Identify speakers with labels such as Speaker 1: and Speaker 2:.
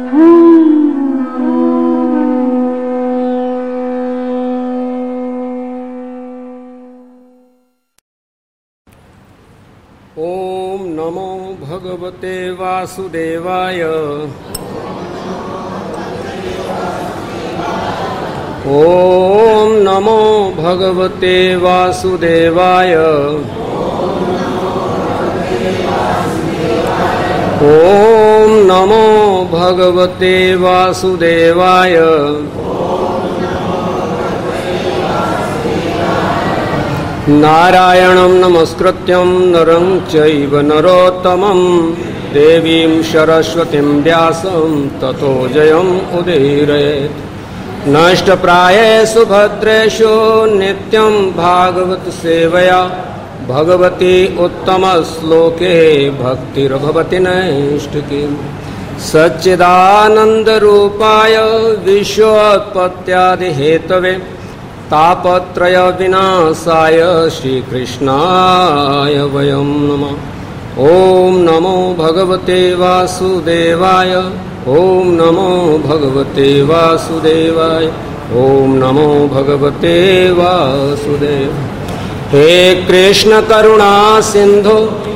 Speaker 1: ओम नमो भगवते वासुदेवाय। ओम नमो भगवते वासुदेवाय। ओम नमो भगवते वासुदेवाय। नारायणं नमस्कृत्यं नरं चैव नरोत्तमं देवीं सरस्वतीं व्यासं ततो जयम् उदीरयेत्। नष्टप्रायेषु भद्रेषु नित्यं भागवत सेवया भगवती उत्तमश्लोके भक्तिर्भवति नैष्ठिकी। सच्चिदानन्दरूपाय विश्वोत्पत्त्यादिहेतवे तापत्रय विनाशाय श्रीकृष्णाय वयं नमः। ओम नमो भगवते वासुदेवाय। ओम नमो भगवते वासुदेवाय। ओम नमो भगवते वासुदेवाय। हे कृष्ण करुणा सिंधु